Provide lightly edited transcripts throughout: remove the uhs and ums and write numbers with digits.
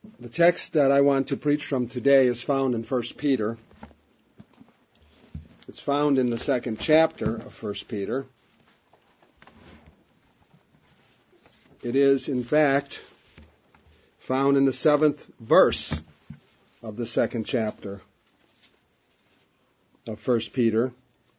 The text that I want to preach from today is found in 1 Peter. It's found in the second chapter of 1 Peter. It is, in fact, found in the 7th verse of the second chapter of 1 Peter.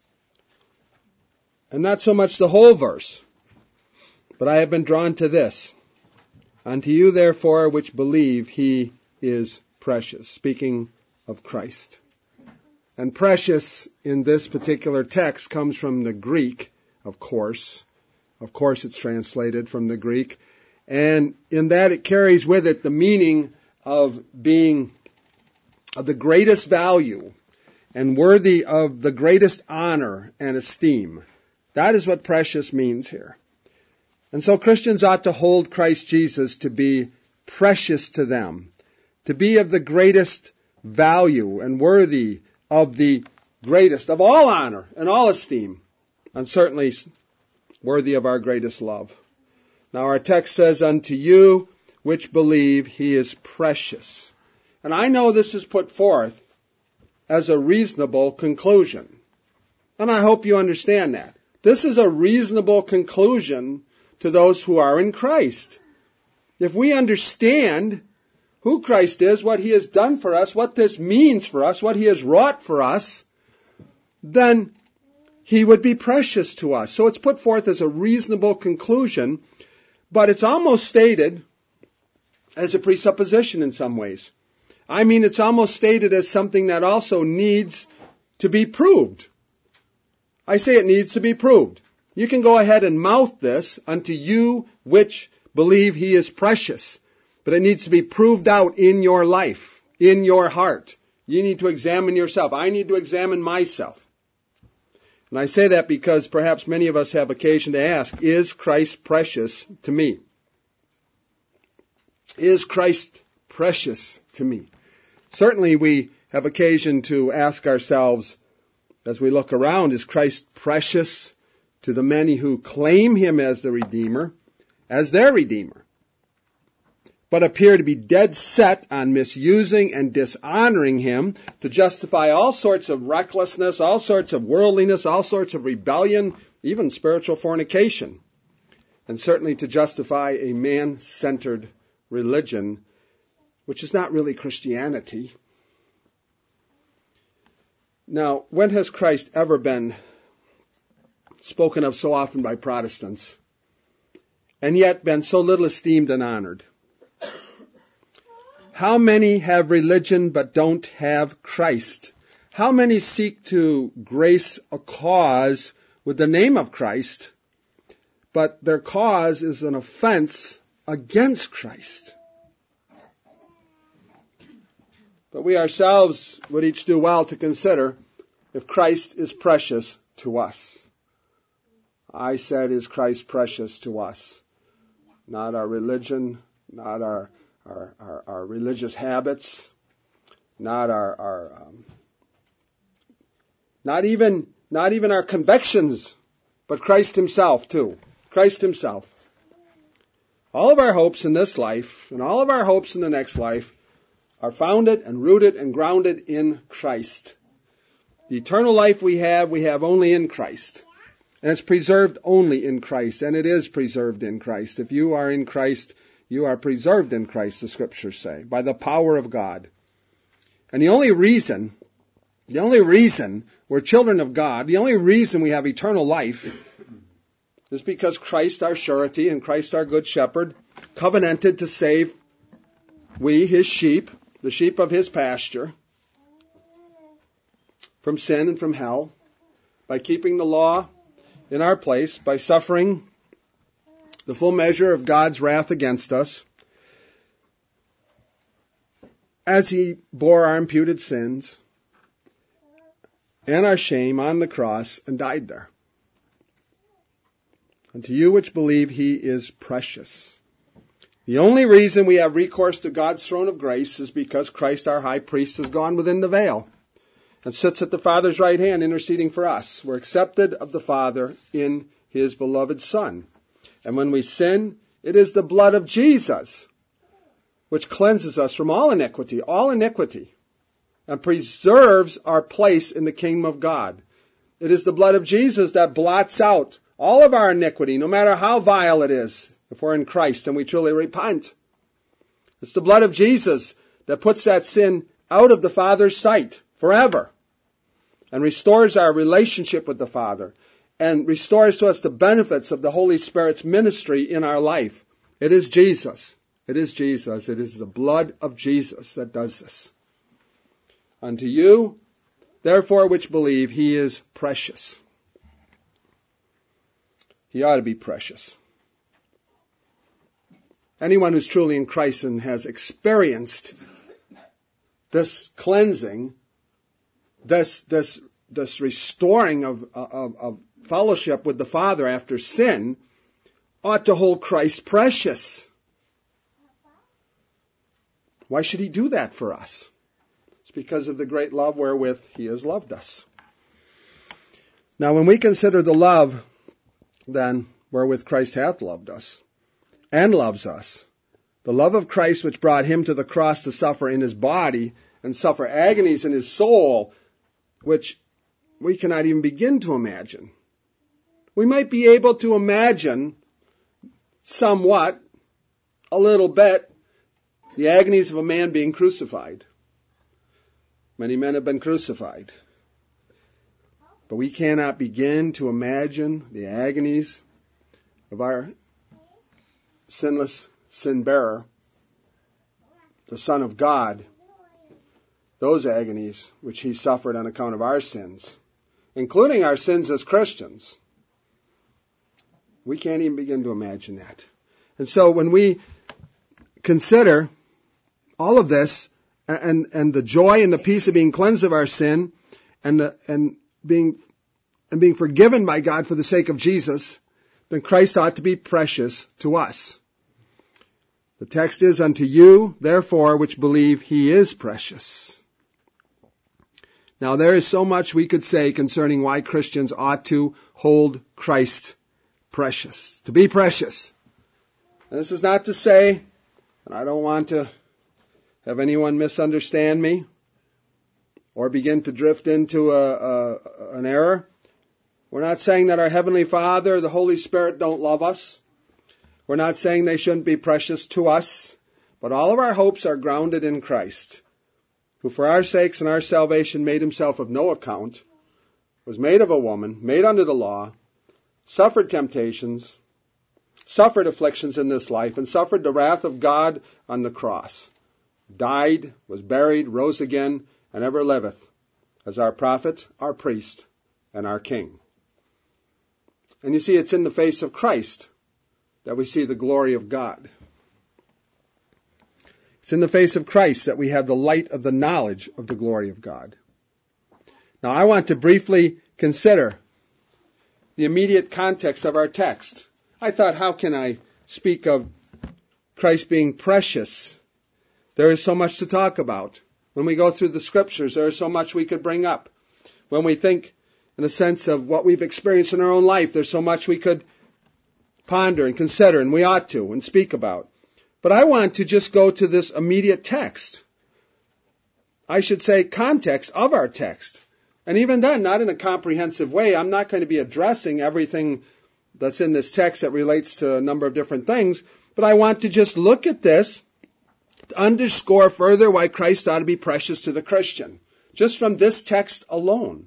And not so much the whole verse, but I have been drawn to this. Unto you, therefore, which believe, he is precious. Speaking of Christ. And precious in this particular text comes from the Greek, of course. Of course it's translated from the Greek. And in that it carries with it the meaning of being of the greatest value and worthy of the greatest honor and esteem. That is what precious means here. And so Christians ought to hold Christ Jesus to be precious to them, to be of the greatest value and worthy of the greatest of all honor and all esteem, and certainly worthy of our greatest love. Now our text says, unto you which believe, he is precious. And I know this is put forth as a reasonable conclusion. And I hope you understand that. This is a reasonable conclusion to those who are in Christ. If we understand who Christ is, what he has done for us, what this means for us, what he has wrought for us, then he would be precious to us. So it's put forth as a reasonable conclusion, but it's almost stated as a presupposition in some ways. I mean, it's almost stated as something that also needs to be proved. I say it needs to be proved. You can go ahead and mouth this, unto you which believe he is precious. But it needs to be proved out in your life, in your heart. You need to examine yourself. I need to examine myself. And I say that because perhaps many of us have occasion to ask, is Christ precious to me? Is Christ precious to me? Certainly we have occasion to ask ourselves, as we look around, is Christ precious to the many who claim him as the Redeemer, as their Redeemer, but appear to be dead set on misusing and dishonoring him to justify all sorts of recklessness, all sorts of worldliness, all sorts of rebellion, even spiritual fornication, and certainly to justify a man-centered religion, which is not really Christianity. Now, when has Christ ever been spoken of so often by Protestants, and yet been so little esteemed and honored? How many have religion but don't have Christ? How many seek to grace a cause with the name of Christ, but their cause is an offense against Christ? But we ourselves would each do well to consider if Christ is precious to us. I said, is Christ precious to us? Not our religion, not our religious habits, not not even our convictions, but Christ himself too. Christ himself. All of our hopes in this life and all of our hopes in the next life are founded and rooted and grounded in Christ. The eternal life we have only in Christ. And it's preserved only in Christ, and it is preserved in Christ. If you are in Christ, you are preserved in Christ, the Scriptures say, by the power of God. And the only reason we're children of God, the only reason we have eternal life is because Christ, our surety, and Christ, our good shepherd, covenanted to save we, his sheep, the sheep of his pasture, from sin and from hell, by keeping the law in our place, by suffering the full measure of God's wrath against us, as he bore our imputed sins and our shame on the cross and died there. Unto you which believe, he is precious. The only reason we have recourse to God's throne of grace is because Christ, our high priest, has gone within the veil and sits at the Father's right hand interceding for us. We're accepted of the Father in his beloved Son. And when we sin, it is the blood of Jesus which cleanses us from all iniquity, and preserves our place in the kingdom of God. It is the blood of Jesus that blots out all of our iniquity, no matter how vile it is, if we're in Christ and we truly repent. It's the blood of Jesus that puts that sin out of the Father's sight forever and restores our relationship with the Father and restores to us the benefits of the Holy Spirit's ministry in our life. It is Jesus. It is Jesus. It is the blood of Jesus that does this. Unto you, therefore, which believe, he is precious. He ought to be precious. Anyone who's truly in Christ and has experienced this cleansing, this restoring of fellowship with the Father after sin, ought to hold Christ precious. Why should he do that for us? It's because of the great love wherewith he has loved us. Now, when we consider the love, then, wherewith Christ hath loved us, and loves us, the love of Christ which brought him to the cross to suffer in his body and suffer agonies in his soul, which we cannot even begin to imagine. We might be able to imagine somewhat, a little bit, the agonies of a man being crucified. Many men have been crucified. But we cannot begin to imagine the agonies of our sinless sin-bearer, the Son of God, those agonies which he suffered on account of our sins, including our sins as Christians. We can't even begin to imagine that. And so when we consider all of this and the joy and the peace of being cleansed of our sin and being forgiven by God for the sake of Jesus, then Christ ought to be precious to us. The text is, unto you, therefore, which believe, he is precious. Now, there is so much we could say concerning why Christians ought to hold Christ precious, to be precious. And this is not to say, and I don't want to have anyone misunderstand me or begin to drift into an error. We're not saying that our Heavenly Father, the Holy Spirit, don't love us. We're not saying they shouldn't be precious to us. But all of our hopes are grounded in Christ, who for our sakes and our salvation made himself of no account, was made of a woman, made under the law, suffered temptations, suffered afflictions in this life, and suffered the wrath of God on the cross, died, was buried, rose again, and ever liveth, as our prophet, our priest, and our king. And you see, it's in the face of Christ that we see the glory of God. It's in the face of Christ that we have the light of the knowledge of the glory of God. Now, I want to briefly consider the immediate context of our text. I thought, how can I speak of Christ being precious? There is so much to talk about. When we go through the Scriptures, there is so much we could bring up. When we think in a sense of what we've experienced in our own life, there's so much we could ponder and consider, and we ought to, and speak about. But I want to just go to this immediate text. I should say context of our text. And even then, not in a comprehensive way. I'm not going to be addressing everything that's in this text that relates to a number of different things. But I want to just look at this to underscore further why Christ ought to be precious to the Christian. Just from this text alone.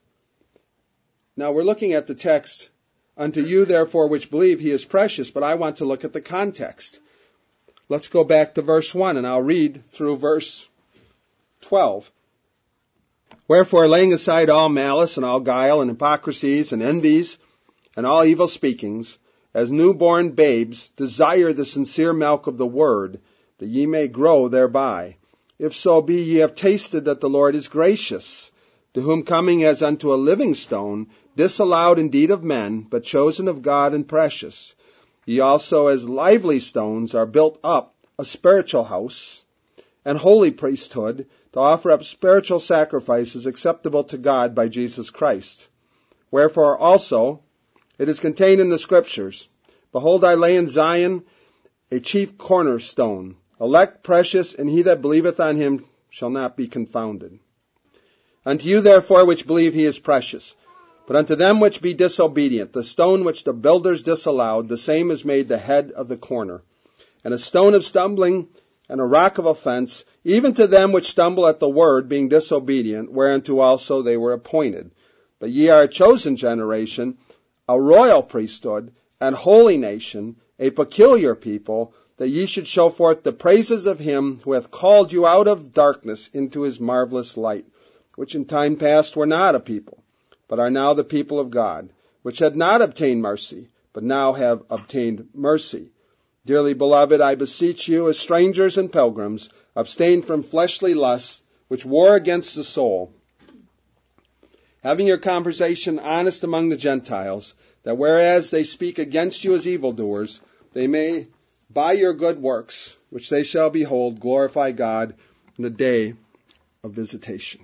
Now, we're looking at the text, unto you, therefore, which believe, he is precious. But I want to look at the context. Let's go back to verse 1, and I'll read through verse 12. Wherefore, laying aside all malice and all guile and hypocrisies and envies and all evil speakings, as newborn babes, desire the sincere milk of the word, that ye may grow thereby. If so be ye have tasted that the Lord is gracious, to whom coming as unto a living stone, disallowed indeed of men, but chosen of God and precious, ye also as lively stones are built up a spiritual house and holy priesthood, to offer up spiritual sacrifices acceptable to God by Jesus Christ. Wherefore also it is contained in the Scriptures, behold, I lay in Zion a chief cornerstone, elect, precious, and he that believeth on him shall not be confounded. Unto you therefore which believe he is precious. But unto them which be disobedient, the stone which the builders disallowed, the same is made the head of the corner, and a stone of stumbling, and a rock of offense, even to them which stumble at the word, being disobedient, whereunto also they were appointed. But ye are a chosen generation, a royal priesthood, an holy nation, a peculiar people, that ye should show forth the praises of him who hath called you out of darkness into his marvelous light, which in time past were not a people, but are now the people of God, which had not obtained mercy, but now have obtained mercy. Dearly beloved, I beseech you, as strangers and pilgrims, abstain from fleshly lusts, which war against the soul, having your conversation honest among the Gentiles, that whereas they speak against you as evildoers, they may, by your good works, which they shall behold, glorify God in the day of visitation.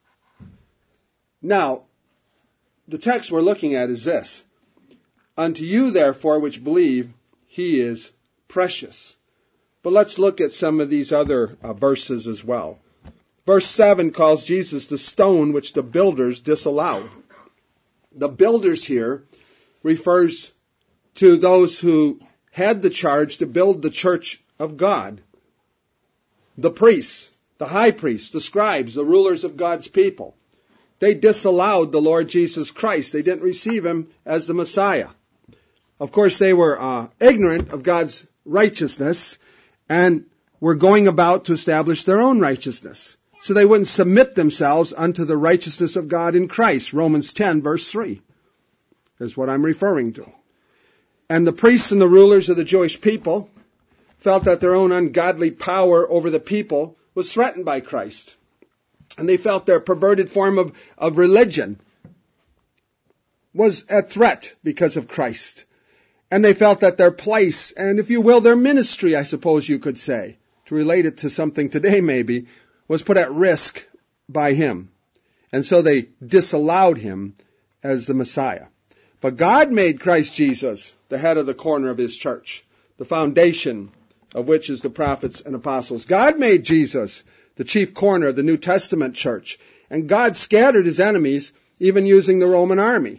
Now, the text we're looking at is this. Unto you, therefore, which believe, he is precious. But let's look at some of these other verses as well. Verse 7 calls Jesus the stone which the builders disallowed. The builders here refers to those who had the charge to build the church of God. The priests, the high priests, the scribes, the rulers of God's people. They disallowed the Lord Jesus Christ. They didn't receive him as the Messiah. Of course, they were ignorant of God's righteousness and were going about to establish their own righteousness. So they wouldn't submit themselves unto the righteousness of God in Christ. Romans 10, verse 3 is what I'm referring to. And the priests and the rulers of the Jewish people felt that their own ungodly power over the people was threatened by Christ. And they felt their perverted form of religion was at threat because of Christ. And they felt that their place, and if you will, their ministry, I suppose you could say, to relate it to something today maybe, was put at risk by him. And so they disallowed him as the Messiah. But God made Christ Jesus the head of the corner of his church, the foundation of which is the prophets and apostles. God made Jesus the chief corner of the New Testament church. And God scattered his enemies, even using the Roman army.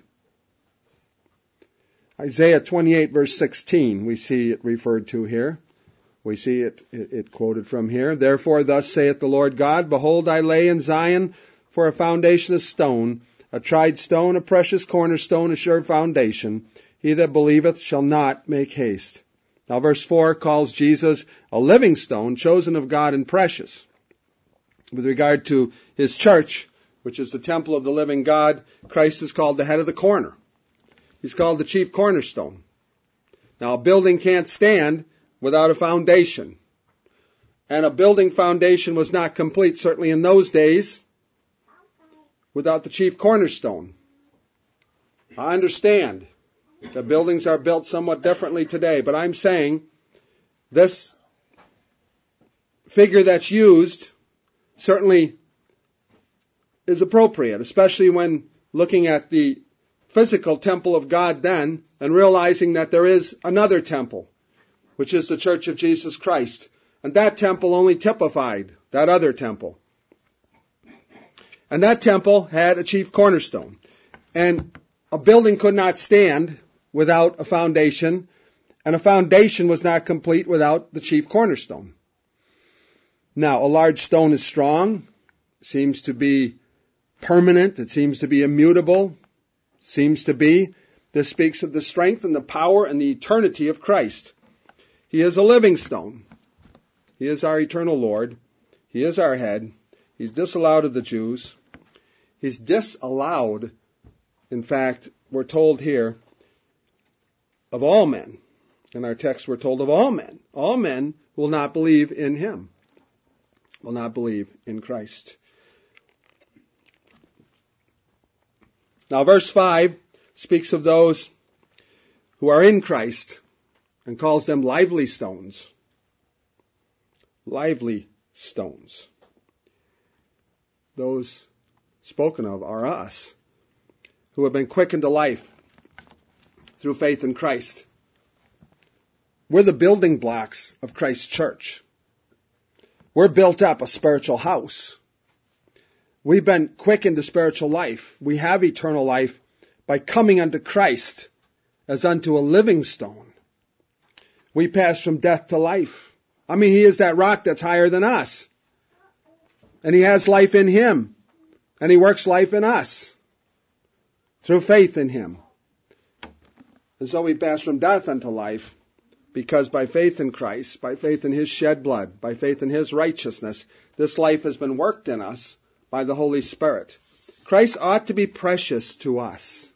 Isaiah 28, verse 16, we see it referred to here. We see it quoted from here. Therefore, thus saith the Lord God, behold, I lay in Zion for a foundation of stone, a tried stone, a precious cornerstone, a sure foundation. He that believeth shall not make haste. Now, verse 4 calls Jesus a living stone, chosen of God and precious. With regard to his church, which is the temple of the living God, Christ is called the head of the corner. He's called the chief cornerstone. Now, a building can't stand without a foundation. And a building foundation was not complete, certainly in those days, without the chief cornerstone. I understand that buildings are built somewhat differently today, but I'm saying this figure that's used certainly is appropriate, especially when looking at the physical temple of God then and realizing that there is another temple, which is the Church of Jesus Christ. And that temple only typified that other temple. And that temple had a chief cornerstone. And a building could not stand without a foundation, and a foundation was not complete without the chief cornerstone. Now, a large stone is strong, seems to be permanent, it seems to be immutable, seems to be. This speaks of the strength and the power and the eternity of Christ. He is a living stone. He is our eternal Lord. He is our head. He's disallowed of the Jews. He's disallowed, in fact, we're told here, of all men. In our text we're told of all men. All men will not believe in him, will not believe in Christ. Now verse 5 speaks of those who are in Christ and calls them lively stones. Lively stones. Those spoken of are us, who have been quickened to life through faith in Christ. We're the building blocks of Christ's church. We're built up a spiritual house. We've been quickened to spiritual life. We have eternal life by coming unto Christ as unto a living stone. We pass from death to life. I mean, He is that rock that's higher than us. And He has life in Him. And He works life in us through faith in Him. And so we pass from death unto life because by faith in Christ, by faith in His shed blood, by faith in His righteousness, this life has been worked in us by the Holy Spirit. Christ ought to be precious to us.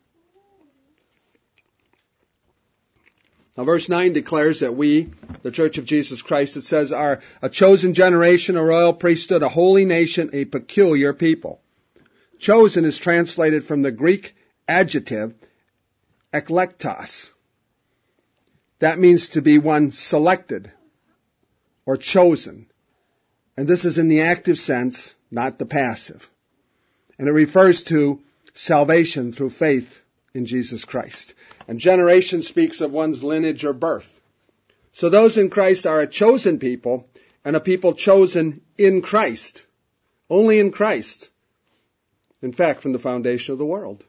Now verse 9 declares that we, the Church of Jesus Christ, it says, are a chosen generation, a royal priesthood, a holy nation, a peculiar people. Chosen is translated from the Greek adjective eklektos. That means to be one selected or chosen. And this is in the active sense, not the passive. And it refers to salvation through faith in Jesus Christ. And generation speaks of one's lineage or birth. So those in Christ are a chosen people and a people chosen in Christ. Only in Christ. In fact, from the foundation of the world.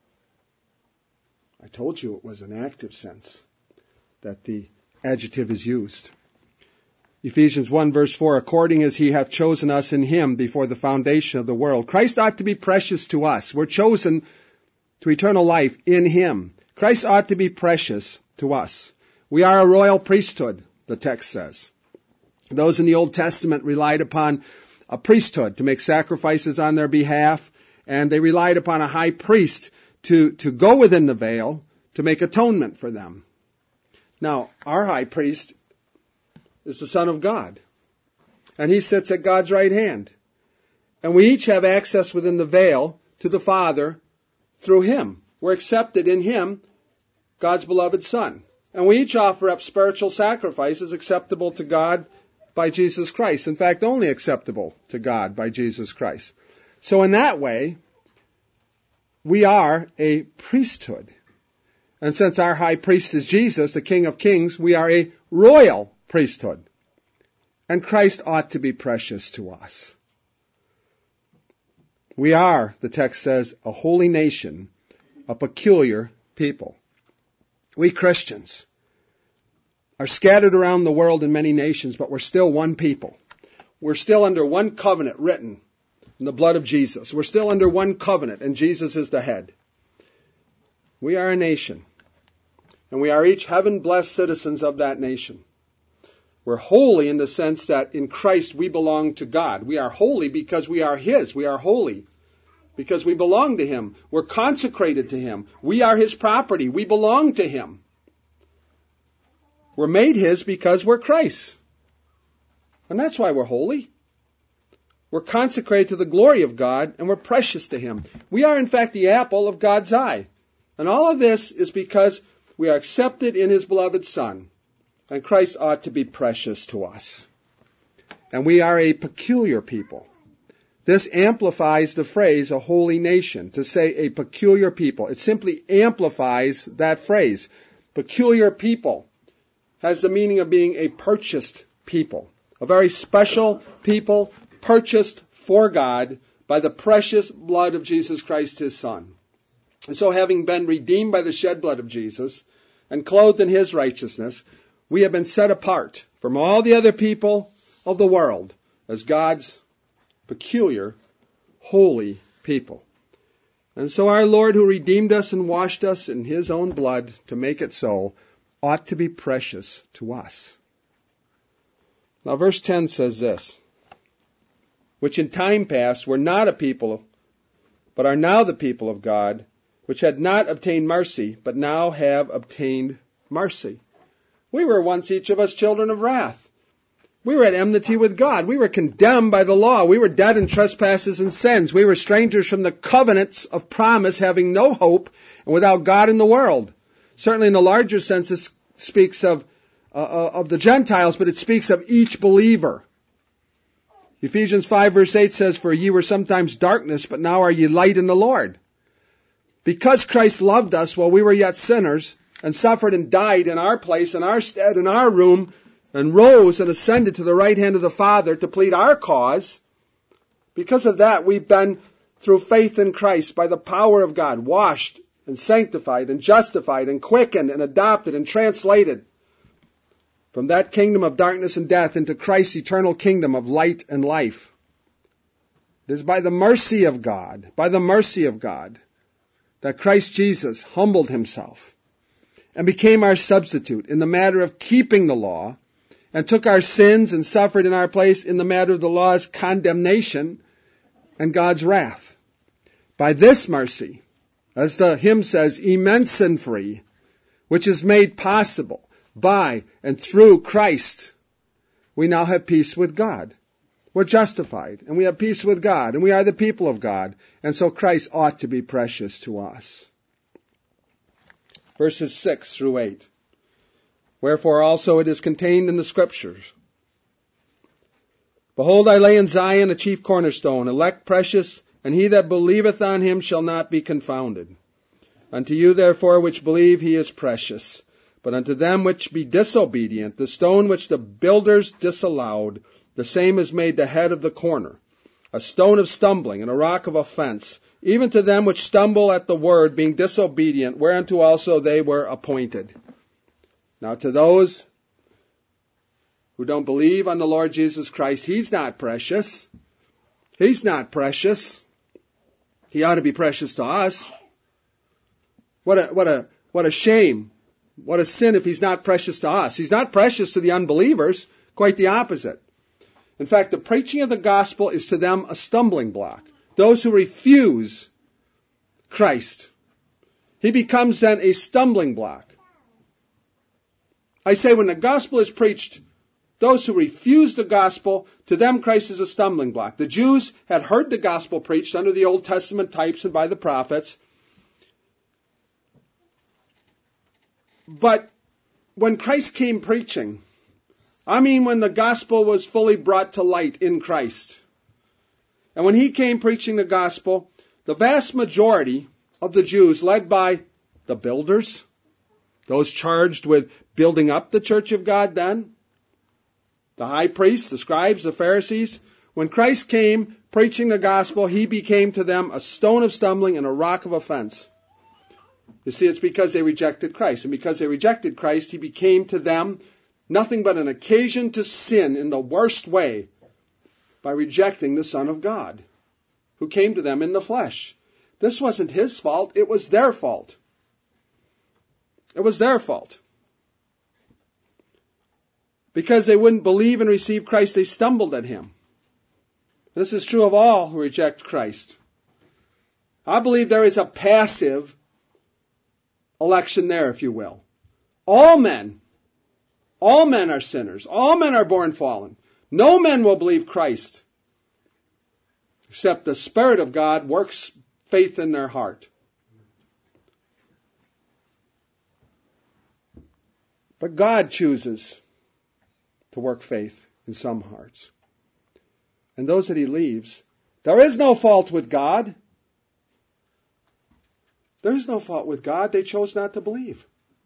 I told you it was an active sense that the adjective is used. Ephesians 1 verse 4, according as He hath chosen us in Him before the foundation of the world. Christ ought to be precious to us. We're chosen to eternal life in Him. Christ ought to be precious to us. We are a royal priesthood, the text says. Those in the Old Testament relied upon a priesthood to make sacrifices on their behalf, and they relied upon a high priest to go within the veil to make atonement for them. Now, our high priest is the Son of God, and He sits at God's right hand. And we each have access within the veil to the Father through Him. We're accepted in Him, God's beloved Son. And we each offer up spiritual sacrifices acceptable to God by Jesus Christ. In fact, only acceptable to God by Jesus Christ. So in that way, we are a priesthood. And since our high priest is Jesus, the King of Kings, we are a royal priesthood. And Christ ought to be precious to us. We are, the text says, a holy nation, a peculiar people. We Christians are scattered around the world in many nations, but we're still one people. We're still under one covenant written in the blood of Jesus. We're still under one covenant, and Jesus is the head. We are a nation, and we are each heaven-blessed citizens of that nation. We're holy in the sense that in Christ we belong to God. We are holy because we are His. We are holy because we belong to Him. We're consecrated to Him. We are His property. We belong to Him. We're made His because we're Christ's. And that's why we're holy. We're consecrated to the glory of God, and we're precious to Him. We are, in fact, the apple of God's eye. And all of this is because we are accepted in His beloved Son. And Christ ought to be precious to us. And we are a peculiar people. This amplifies the phrase, a holy nation. To say a peculiar people, it simply amplifies that phrase. Peculiar people has the meaning of being a purchased people. A very special people purchased for God by the precious blood of Jesus Christ, His Son. And so having been redeemed by the shed blood of Jesus and clothed in His righteousness, we have been set apart from all the other people of the world as God's peculiar, holy people. And so our Lord, who redeemed us and washed us in His own blood to make it so, ought to be precious to us. Now verse 10 says this, which in time past were not a people, but are now the people of God, which had not obtained mercy, but now have obtained mercy. We were once each of us children of wrath. We were at enmity with God. We were condemned by the law. We were dead in trespasses and sins. We were strangers from the covenants of promise, having no hope and without God in the world. Certainly in the larger sense, this speaks of the Gentiles, but it speaks of each believer. Ephesians 5 verse 8 says, for ye were sometimes darkness, but now are ye light in the Lord. Because Christ loved us while we were yet sinners, and suffered and died in our place, in our stead, in our room, and rose and ascended to the right hand of the Father to plead our cause. Because of that, we've been, through faith in Christ, by the power of God, washed and sanctified and justified and quickened and adopted and translated from that kingdom of darkness and death into Christ's eternal kingdom of light and life. It is by the mercy of God, that Christ Jesus humbled himself and became our substitute in the matter of keeping the law, and took our sins and suffered in our place in the matter of the law's condemnation and God's wrath. By this mercy, as the hymn says, immense and free, which is made possible by and through Christ, we now have peace with God. We're justified, and we have peace with God, and we are the people of God, and so Christ ought to be precious to us. Verses 6 through 8. Wherefore also it is contained in the Scriptures. Behold, I lay in Zion a chief cornerstone, elect, precious, and he that believeth on him shall not be confounded. Unto you therefore which believe he is precious. But unto them which be disobedient, the stone which the builders disallowed, the same is made the head of the corner, a stone of stumbling and a rock of offense, even to them which stumble at the word, being disobedient, whereunto also they were appointed. Now to those who don't believe on the Lord Jesus Christ, he's not precious. He's not precious. He ought to be precious to us. What a shame. What a sin if he's not precious to us. He's not precious to the unbelievers. Quite the opposite. In fact, the preaching of the gospel is to them a stumbling block. Those who refuse Christ. He becomes then a stumbling block. I say when the gospel is preached, those who refuse the gospel, to them Christ is a stumbling block. The Jews had heard the gospel preached under the Old Testament types and by the prophets. But when Christ came preaching, when the gospel was fully brought to light in Christ, and when he came preaching the gospel, the vast majority of the Jews, led by the builders, those charged with building up the church of God then, the high priests, the scribes, the Pharisees, when Christ came preaching the gospel, he became to them a stone of stumbling and a rock of offense. You see, it's because they rejected Christ. And because they rejected Christ, he became to them nothing but an occasion to sin in the worst way by rejecting the Son of God, who came to them in the flesh. This wasn't his fault. It was their fault. It was their fault. Because they wouldn't believe and receive Christ, they stumbled at him. This is true of all who reject Christ. I believe there is a passive election there, if you will. All men are sinners. All men are born fallen. No man will believe Christ except the Spirit of God works faith in their heart. But God chooses to work faith in some hearts. And those that he leaves, there is no fault with God. There is no fault with God. They chose not to believe.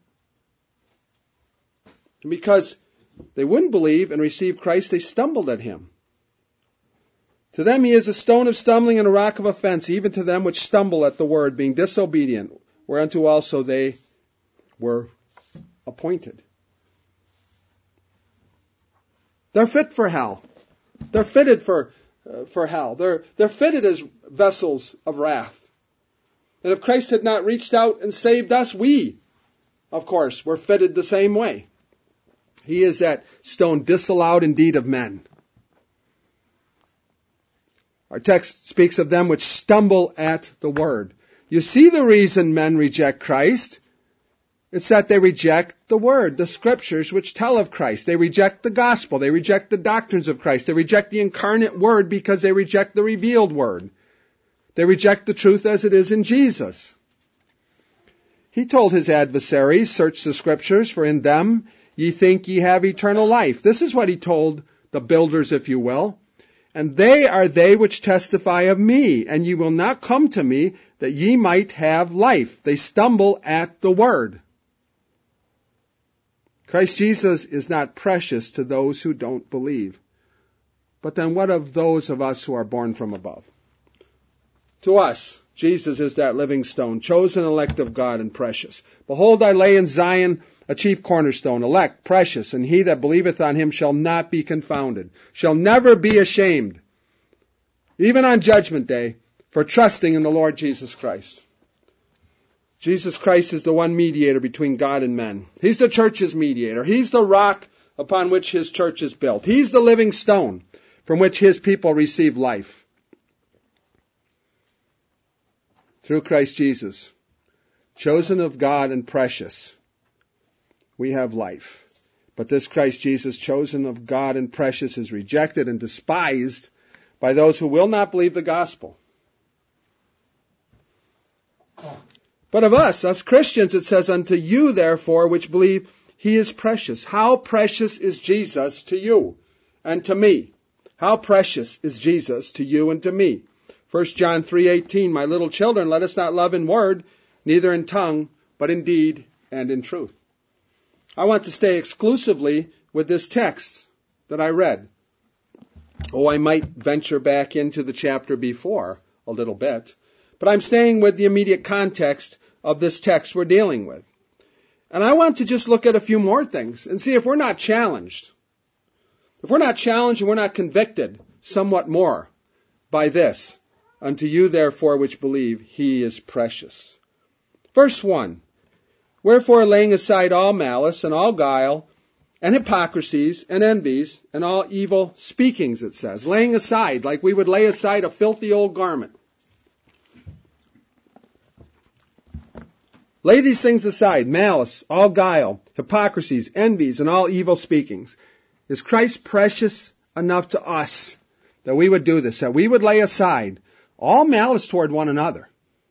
And because they wouldn't believe and receive Christ, they stumbled at him. To them he is a stone of stumbling and a rock of offense, even to them which stumble at the word, being disobedient, whereunto also they were appointed. They're fit for hell. They're fitted for hell. They're fitted as vessels of wrath. And if Christ had not reached out and saved us, we, of course, were fitted the same way. He is that stone disallowed indeed of men. Our text speaks of them which stumble at the word. You see the reason men reject Christ? It's that they reject the word, the scriptures which tell of Christ. They reject the gospel. They reject the doctrines of Christ. They reject the incarnate word because they reject the revealed word. They reject the truth as it is in Jesus. He told his adversaries, search the scriptures, for in them ye think ye have eternal life. This is what he told the builders, if you will. And they are they which testify of me, and ye will not come to me that ye might have life. They stumble at the word. Christ Jesus is not precious to those who don't believe. But then what of those of us who are born from above? To us, Jesus is that living stone, chosen elect of God and precious. Behold, I lay in Zion a chief cornerstone, elect, precious, and he that believeth on him shall not be confounded, shall never be ashamed, even on judgment day, for trusting in the Lord Jesus Christ. Jesus Christ is the one mediator between God and men. He's the church's mediator. He's the rock upon which his church is built. He's the living stone from which his people receive life. Through Christ Jesus, chosen of God and precious, we have life. But this Christ Jesus, chosen of God and precious, is rejected and despised by those who will not believe the gospel. But of us Christians, it says, unto you, therefore, which believe, he is precious. How precious is Jesus to you and to me? How precious is Jesus to you and to me? 1 John 3:18, my little children, let us not love in word, neither in tongue, but in deed and in truth. I want to stay exclusively with this text that I read. Oh, I might venture back into the chapter before a little bit, but I'm staying with the immediate context of this text we're dealing with. And I want to just look at a few more things and see if we're not challenged. If we're not challenged and we're not convicted somewhat more by this. Unto you, therefore, which believe, he is precious. Verse 1. Wherefore, laying aside all malice and all guile and hypocrisies and envies and all evil speakings, it says. Laying aside, like we would lay aside a filthy old garment. Lay these things aside, malice, all guile, hypocrisies, envies, and all evil speakings. Is Christ precious enough to us that we would do this, that we would lay aside all malice toward one another,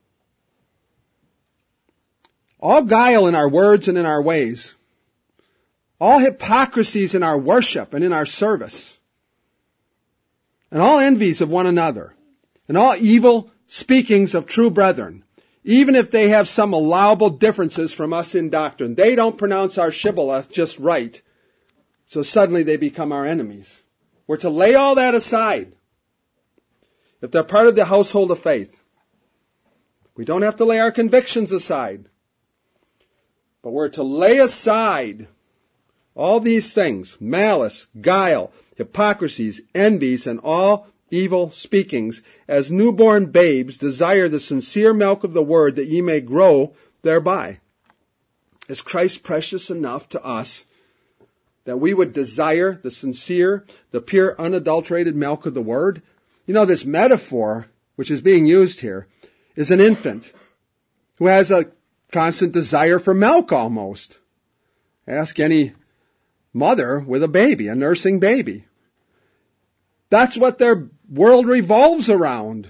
all guile in our words and in our ways, all hypocrisies in our worship and in our service, and all envies of one another, and all evil speakings of true brethren, even if they have some allowable differences from us in doctrine. They don't pronounce our shibboleth just right, so suddenly they become our enemies. We're to lay all that aside. If they're part of the household of faith, we don't have to lay our convictions aside. But we're to lay aside all these things, malice, guile, hypocrisies, envies, and all evil speakings, as newborn babes desire the sincere milk of the word, that ye may grow thereby. Is Christ precious enough to us that we would desire the sincere, the pure, unadulterated milk of the word? You know, this metaphor, which is being used here, is an infant who has a constant desire for milk almost. Ask any mother with a baby, a nursing baby. That's what their world revolves around,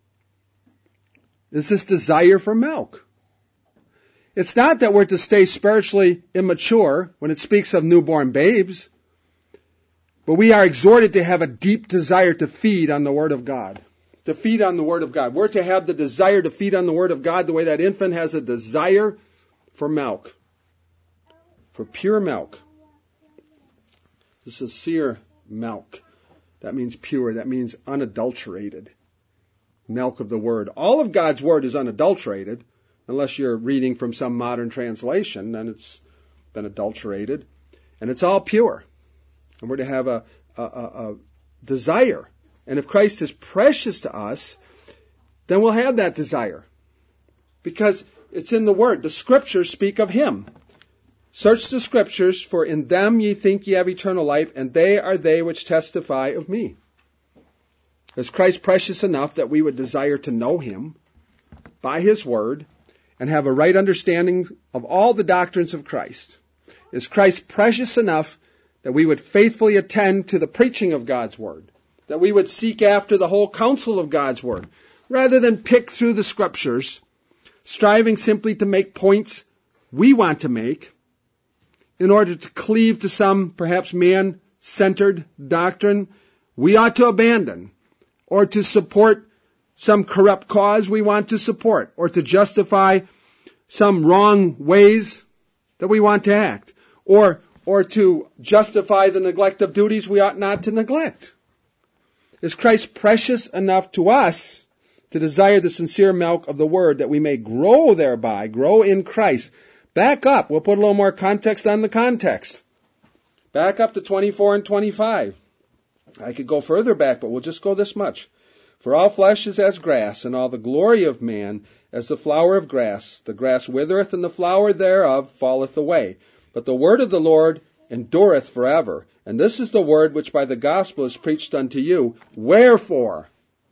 is this desire for milk. It's not that we're to stay spiritually immature when it speaks of newborn babes, but we are exhorted to have a deep desire to feed on the Word of God. To feed on the Word of God. We're to have the desire to feed on the Word of God the way that infant has a desire for milk. For pure milk. The sincere milk. That means pure. That means unadulterated. Milk of the Word. All of God's Word is unadulterated. Unless you're reading from some modern translation, then it's been adulterated. And it's all pure. And we're to have a desire. And if Christ is precious to us, then we'll have that desire. Because it's in the Word. The Scriptures speak of Him. Search the Scriptures, for in them ye think ye have eternal life, and they are they which testify of me. Is Christ precious enough that we would desire to know Him by His Word and have a right understanding of all the doctrines of Christ? Is Christ precious enough that we would faithfully attend to the preaching of God's Word, that we would seek after the whole counsel of God's Word, rather than pick through the Scriptures, striving simply to make points we want to make in order to cleave to some perhaps man-centered doctrine we ought to abandon, or to support some corrupt cause we want to support, or to justify some wrong ways that we want to act, or or to justify the neglect of duties we ought not to neglect. Is Christ precious enough to us to desire the sincere milk of the Word that we may grow thereby, grow in Christ? Back up. We'll put a little more context on the context. Back up to 24 and 25. I could go further back, but we'll just go this much. For all flesh is as grass, and all the glory of man as the flower of grass. The grass withereth, and the flower thereof falleth away. But the word of the Lord endureth forever. And this is the word which by the gospel is preached unto you. Wherefore?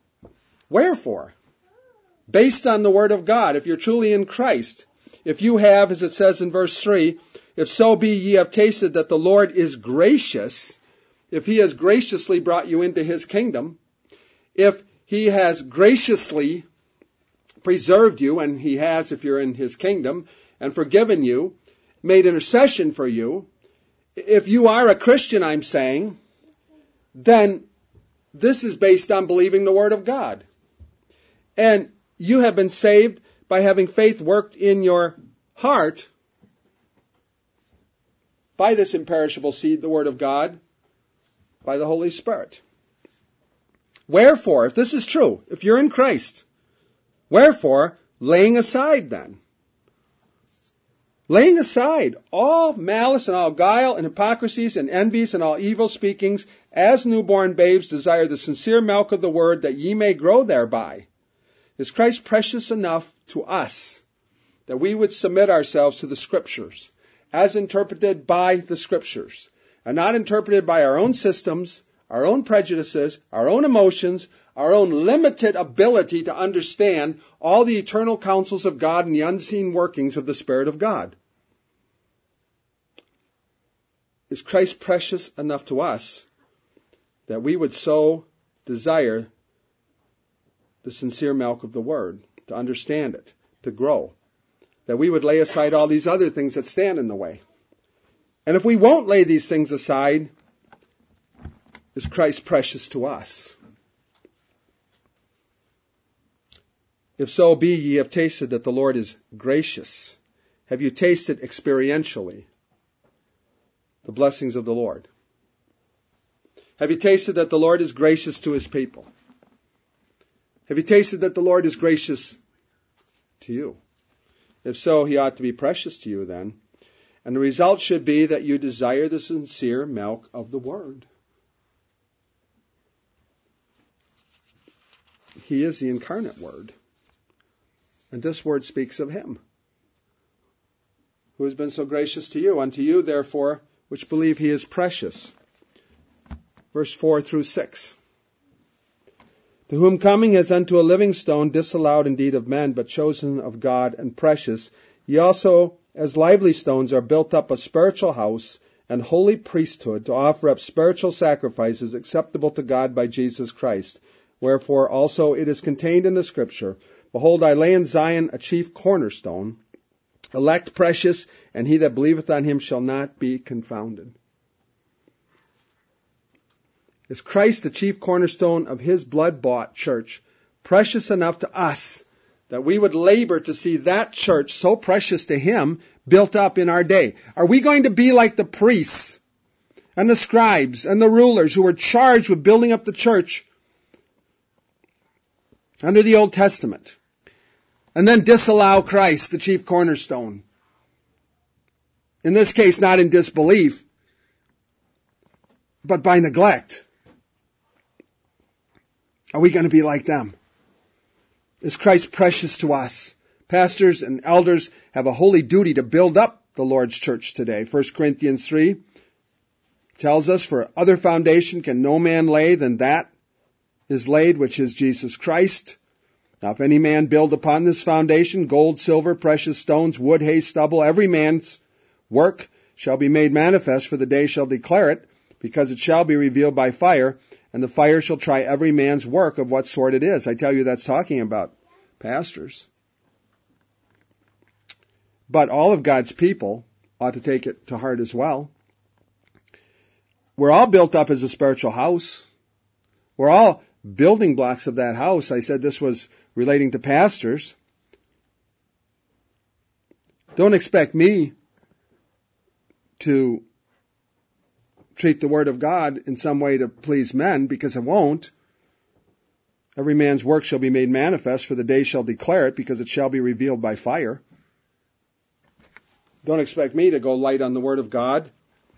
Based on the word of God, if you're truly in Christ, if you have, as it says in verse 3, if so be ye have tasted that the Lord is gracious, if he has graciously brought you into his kingdom, if he has graciously preserved you, and he has if you're in his kingdom, and forgiven you, made intercession for you, if you are a Christian, I'm saying, then this is based on believing the Word of God. And you have been saved by having faith worked in your heart by this imperishable seed, the Word of God, by the Holy Spirit. Wherefore, if this is true, if you're in Christ, wherefore, laying aside then, laying aside all malice and all guile and hypocrisies and envies and all evil speakings, as newborn babes desire the sincere milk of the word that ye may grow thereby. Is Christ precious enough to us that we would submit ourselves to the Scriptures as interpreted by the Scriptures and not interpreted by our own systems, our own prejudices, our own emotions, our own limited ability to understand all the eternal counsels of God and the unseen workings of the Spirit of God? Is Christ precious enough to us that we would so desire the sincere milk of the Word, to understand it, to grow, that we would lay aside all these other things that stand in the way? And if we won't lay these things aside, is Christ precious to us? If so be ye have tasted that the Lord is gracious, have you tasted experientially the blessings of the Lord? Have you tasted that the Lord is gracious to his people? Have you tasted that the Lord is gracious to you? If so, he ought to be precious to you then. And the result should be that you desire the sincere milk of the Word. He is the incarnate Word. And this Word speaks of him, who has been so gracious to you. Unto you, therefore, which believe he is precious. Verse 4 through 6. To whom coming as unto a living stone, disallowed indeed of men, but chosen of God and precious, ye also as lively stones are built up a spiritual house and holy priesthood to offer up spiritual sacrifices acceptable to God by Jesus Christ. Wherefore also it is contained in the Scripture, Behold, I lay in Zion a chief cornerstone, elect precious, and he that believeth on him shall not be confounded. Is Christ the chief cornerstone of his blood-bought church precious enough to us that we would labor to see that church so precious to him built up in our day? Are we going to be like the priests and the scribes and the rulers who were charged with building up the church under the Old Testament, and then disallow Christ, the chief cornerstone? In this case, not in disbelief, but by neglect. Are we going to be like them? Is Christ precious to us? Pastors and elders have a holy duty to build up the Lord's church today. 1 Corinthians 3 tells us, For other foundation can no man lay than that is laid, which is Jesus Christ. Now if any man build upon this foundation, gold, silver, precious stones, wood, hay, stubble, every man's work shall be made manifest, for the day shall declare it, because it shall be revealed by fire, and the fire shall try every man's work of what sort it is. I tell you, that's talking about pastors. But all of God's people ought to take it to heart as well. We're all built up as a spiritual house. We're all building blocks of that house. I said this was relating to pastors. Don't expect me to treat the Word of God in some way to please men, because it won't. Every man's work shall be made manifest, for the day shall declare it, because it shall be revealed by fire. Don't expect me to go light on the Word of God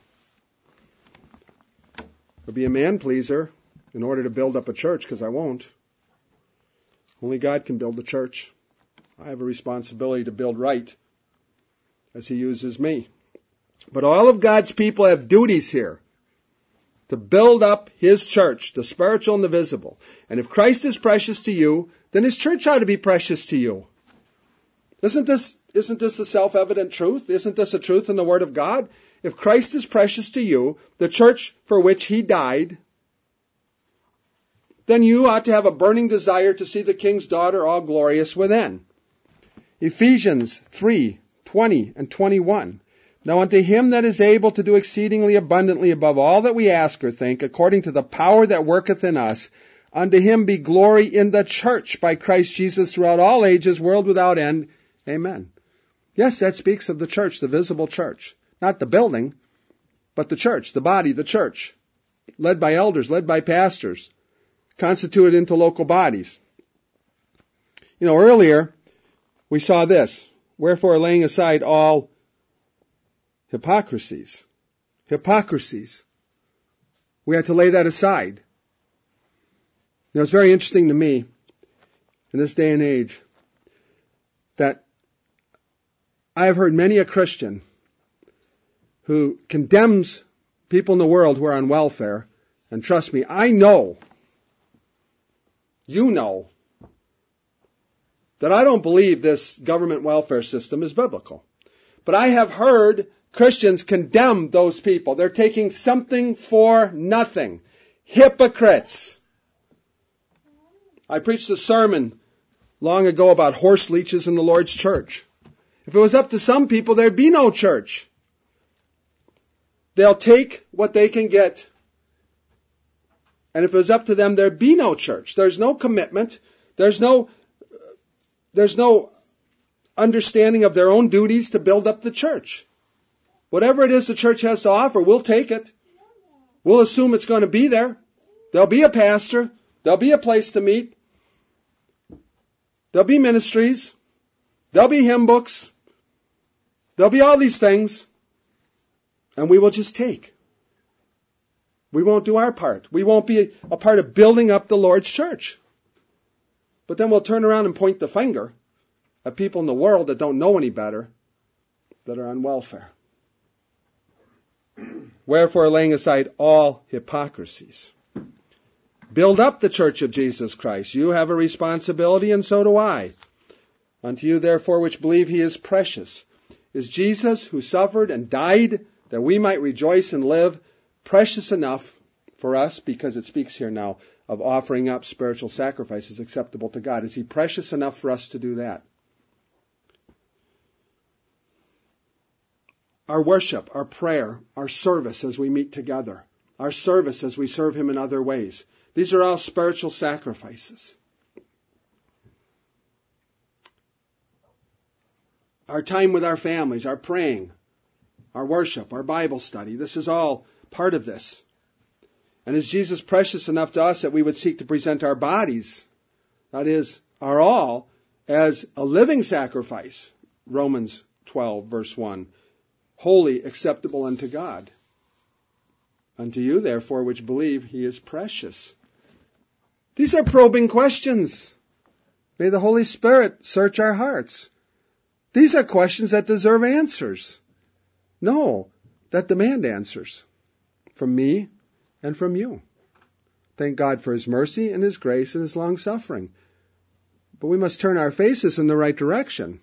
or be a man-pleaser in order to build up a church, because I won't. Only God can build a church. I have a responsibility to build right as He uses me. But all of God's people have duties here to build up His church, the spiritual and the visible. And if Christ is precious to you, then His church ought to be precious to you. Isn't this a self-evident truth? Isn't this a truth in the Word of God? If Christ is precious to you, the church for which He died, then you ought to have a burning desire to see the King's daughter all glorious within. Ephesians 3:20 and 21. Now unto Him that is able to do exceedingly abundantly above all that we ask or think, according to the power that worketh in us, unto Him be glory in the church by Christ Jesus throughout all ages, world without end. Amen. Yes, that speaks of the church, the visible church. Not the building, but the church, the body, the church. Led by elders, led by pastors, constituted into local bodies. Earlier we saw this. Wherefore, laying aside all hypocrisies. We had to lay that aside. It's very interesting to me in this day and age that I have heard many a Christian who condemns people in the world who are on welfare, and trust me, I know, you know, that I don't believe this government welfare system is biblical. But I have heard Christians condemn those people. They're taking something for nothing. Hypocrites. I preached a sermon long ago about horse leeches in the Lord's church. If it was up to some people, there'd be no church. They'll take what they can get. And if it was up to them, there'd be no church. There's no commitment. There's no understanding of their own duties to build up the church. Whatever it is the church has to offer, we'll take it. We'll assume it's going to be there. There'll be a pastor. There'll be a place to meet. There'll be ministries. There'll be hymn books. There'll be all these things. And we will just take. We won't do our part. We won't be a part of building up the Lord's church. But then we'll turn around and point the finger at people in the world that don't know any better, that are on welfare. Wherefore, laying aside all hypocrisies, build up the church of Jesus Christ. You have a responsibility, and so do I. Unto you, therefore, which believe He is precious. Is Jesus, who suffered and died that we might rejoice and live, precious enough for us, because it speaks here now of offering up spiritual sacrifices acceptable to God? Is He precious enough for us to do that? Our worship, our prayer, our service as we meet together, our service as we serve Him in other ways. These are all spiritual sacrifices. Our time with our families, our praying, our worship, our Bible study, this is all part of this. And is Jesus precious enough to us that we would seek to present our bodies, that is, our all, as a living sacrifice? Romans 12, verse 1. Holy, acceptable unto God. Unto you, therefore, which believe, He is precious. These are probing questions. May the Holy Spirit search our hearts. These are questions that deserve answers. No, that demand answers from me and from you. Thank God for His mercy and His grace and His long-suffering. But we must turn our faces in the right direction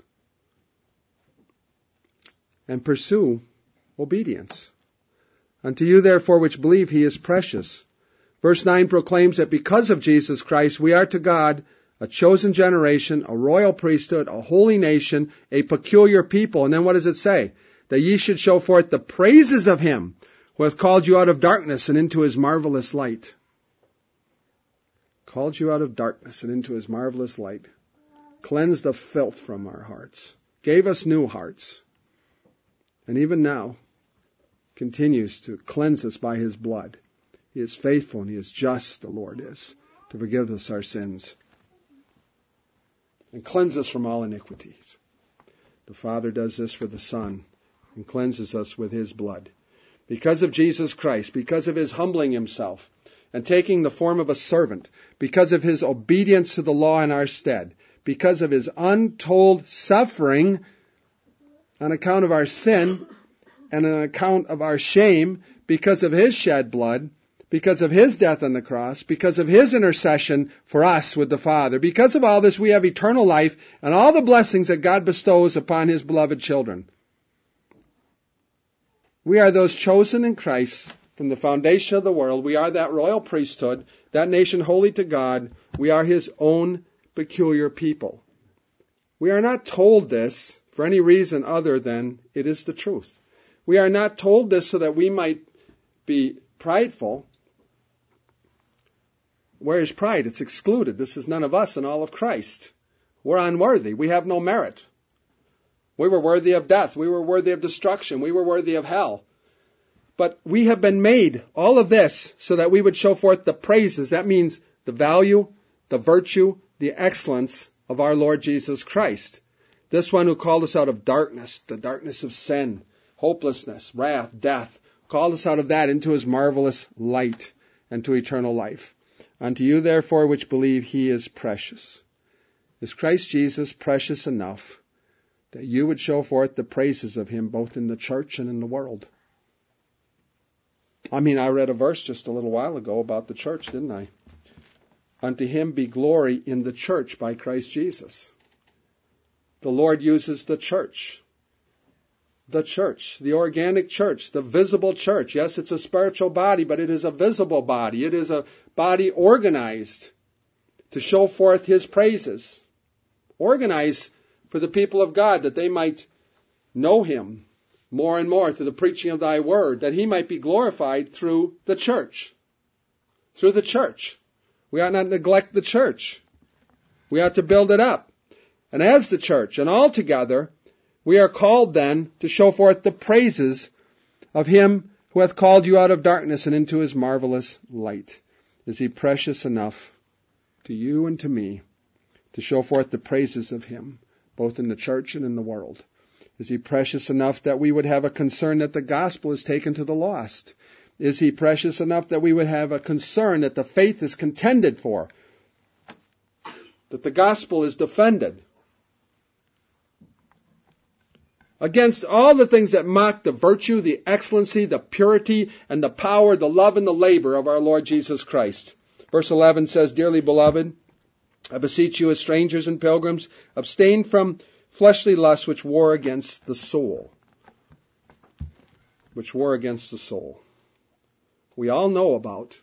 and pursue obedience. Unto you, therefore, which believe, He is precious. Verse 9 proclaims that because of Jesus Christ, we are to God a chosen generation, a royal priesthood, a holy nation, a peculiar people. And then what does it say? That ye should show forth the praises of Him who hath called you out of darkness and into His marvelous light. Called you out of darkness and into His marvelous light. Cleansed the filth from our hearts. Gave us new hearts. And even now, continues to cleanse us by his blood. He is faithful and he is just, the Lord is, to forgive us our sins and cleanse us from all iniquities. The Father does this for the Son and cleanses us with his blood. Because of Jesus Christ, because of his humbling himself and taking the form of a servant, because of his obedience to the law in our stead, because of his untold suffering on account of our sin and on account of our shame, because of his shed blood, because of his death on the cross, because of his intercession for us with the Father. Because of all this, we have eternal life and all the blessings that God bestows upon his beloved children. We are those chosen in Christ from the foundation of the world. We are that royal priesthood, that nation holy to God. We are his own peculiar people. We are not told this for any reason other than it is the truth. We are not told this so that we might be prideful. Where is pride? It's excluded. This is none of us and all of Christ. We're unworthy. We have no merit. We were worthy of death. We were worthy of destruction. We were worthy of hell. But we have been made, all of this, so that we would show forth the praises. That means the value, the virtue, the excellence of our Lord Jesus Christ. This one who called us out of darkness, the darkness of sin, hopelessness, wrath, death, called us out of that into his marvelous light and to eternal life. Unto you, therefore, which believe, he is precious. Is Christ Jesus precious enough that you would show forth the praises of him both in the church and in the world? I read a verse just a little while ago about the church, didn't I? Unto him be glory in the church by Christ Jesus. The Lord uses the church, the organic church, the visible church. Yes, it's a spiritual body, but it is a visible body. It is a body organized to show forth his praises. Organized for the people of God, that they might know him more and more through the preaching of thy word, that he might be glorified through the church. Through the church. We ought not neglect the church. We ought to build it up. And as the church, and all together, we are called then to show forth the praises of him who hath called you out of darkness and into his marvelous light. Is he precious enough to you and to me to show forth the praises of him, both in the church and in the world? Is he precious enough that we would have a concern that the gospel is taken to the lost? Is he precious enough that we would have a concern that the faith is contended for, that the gospel is defended? Against all the things that mock the virtue, the excellency, the purity, and the power, the love, and the labor of our Lord Jesus Christ. Verse 11 says, Dearly beloved, I beseech you as strangers and pilgrims, abstain from fleshly lusts which war against the soul. Which war against the soul. We all know about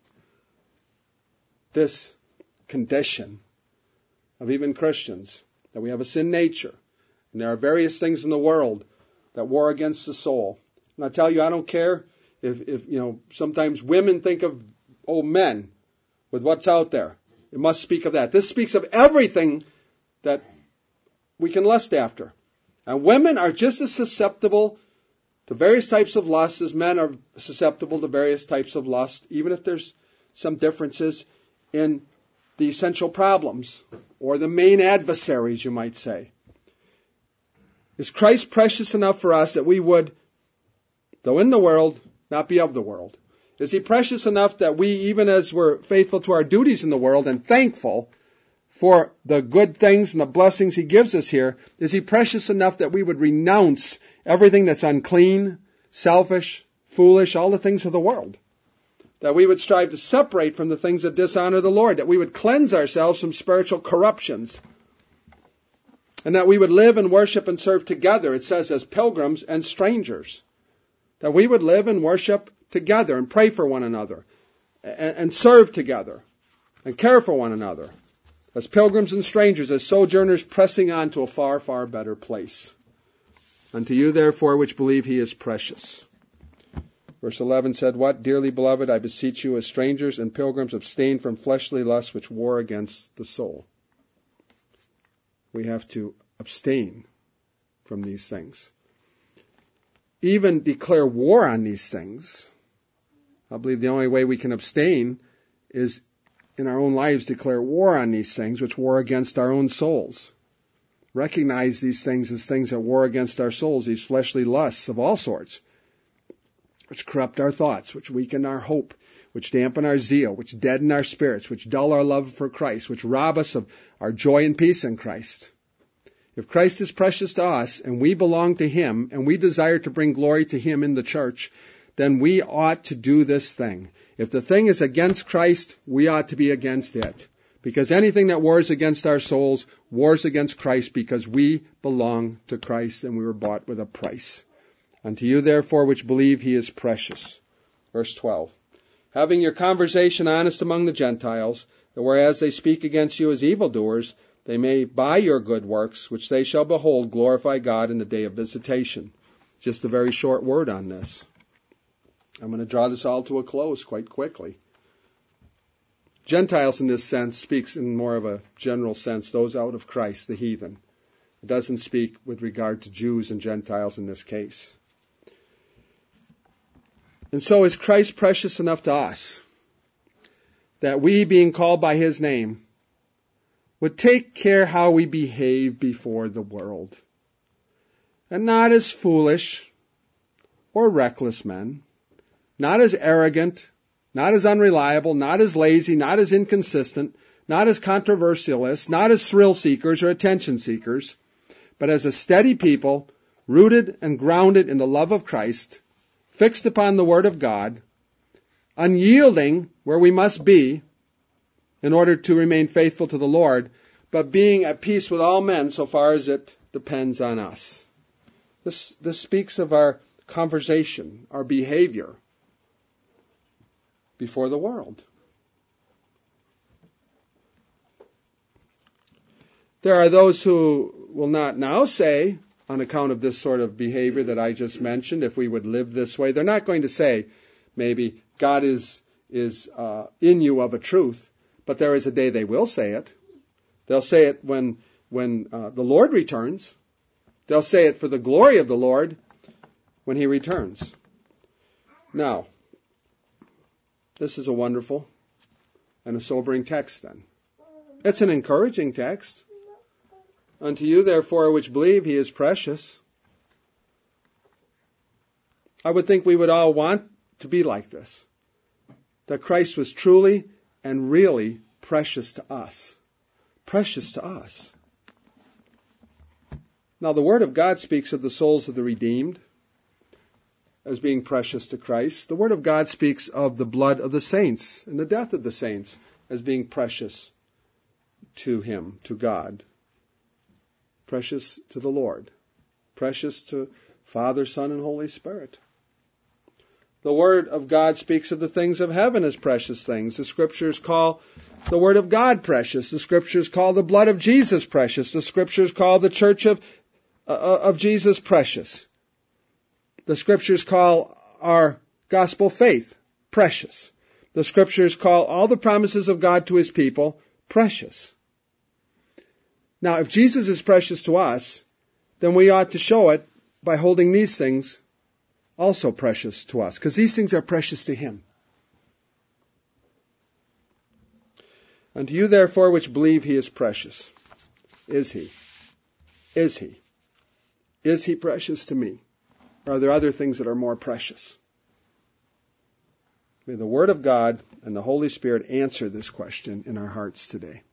this condition of even Christians, that we have a sin nature. And there are various things in the world that war against the soul. And I tell you, I don't care if sometimes women think of, men with what's out there. It must speak of that. This speaks of everything that we can lust after. And women are just as susceptible to various types of lust as men are susceptible to various types of lust, even if there's some differences in the essential problems or the main adversaries, you might say. Is Christ precious enough for us that we would, though in the world, not be of the world? Is he precious enough that we, even as we're faithful to our duties in the world and thankful for the good things and the blessings he gives us here, is he precious enough that we would renounce everything that's unclean, selfish, foolish, all the things of the world? That we would strive to separate from the things that dishonor the Lord, that we would cleanse ourselves from spiritual corruptions, and that we would live and worship and serve together, it says, as pilgrims and strangers. That we would live and worship together and pray for one another and serve together and care for one another as pilgrims and strangers, as sojourners pressing on to a far, far better place. Unto you, therefore, which believe, he is precious. Verse 11 said, What? Dearly beloved, I beseech you as strangers and pilgrims, abstain from fleshly lusts which war against the soul. We have to abstain from these things. even declare war on these things. I believe the only way we can abstain is in our own lives declare war on these things, which war against our own souls. Recognize these things as things that war against our souls, these fleshly lusts of all sorts, which corrupt our thoughts, which weaken our hope, which dampen our zeal, which deaden our spirits, which dull our love for Christ, which rob us of our joy and peace in Christ. If Christ is precious to us and we belong to Him and we desire to bring glory to Him in the church, then we ought to do this thing. If the thing is against Christ, we ought to be against it. Because anything that wars against our souls wars against Christ, because we belong to Christ and we were bought with a price. Unto you therefore which believe He is precious. Verse 12. Having your conversation honest among the Gentiles, that whereas they speak against you as evildoers, they may by your good works, which they shall behold, glorify God in the day of visitation. Just a very short word on this. I'm going to draw this all to a close quite quickly. Gentiles in this sense speaks in more of a general sense, those out of Christ, the heathen. It doesn't speak with regard to Jews and Gentiles in this case. And so is Christ precious enough to us that we, being called by His name, would take care how we behave before the world, and not as foolish or reckless men, not as arrogant, not as unreliable, not as lazy, not as inconsistent, not as controversialists, not as thrill seekers or attention seekers, but as a steady people, rooted and grounded in the love of Christ, fixed upon the Word of God, unyielding where we must be in order to remain faithful to the Lord, but being at peace with all men so far as it depends on us. This speaks of our conversation, our behavior before the world. There are those who will not now say, on account of this sort of behavior that I just mentioned, if we would live this way, they're not going to say, maybe, God is in you of a truth, but there is a day they will say it. They'll say it when the Lord returns. They'll say it for the glory of the Lord when He returns. Now, this is a wonderful and a sobering text then. It's an encouraging text. Unto you, therefore, which believe, He is precious. I would think we would all want to be like this. That Christ was truly and really precious to us. Precious to us. Now, the Word of God speaks of the souls of the redeemed as being precious to Christ. The Word of God speaks of the blood of the saints and the death of the saints as being precious to Him, to God. Precious to the Lord. Precious to Father, Son, and Holy Spirit. The Word of God speaks of the things of heaven as precious things. The Scriptures call the Word of God precious. The Scriptures call the blood of Jesus precious. The Scriptures call the church of Jesus precious. The Scriptures call our gospel faith precious. The Scriptures call all the promises of God to His people precious. Now, if Jesus is precious to us, then we ought to show it by holding these things also precious to us, because these things are precious to Him. Unto you, therefore, which believe, He is precious. Is He? Is He? Is He precious to me? Or are there other things that are more precious? May the Word of God and the Holy Spirit answer this question in our hearts today.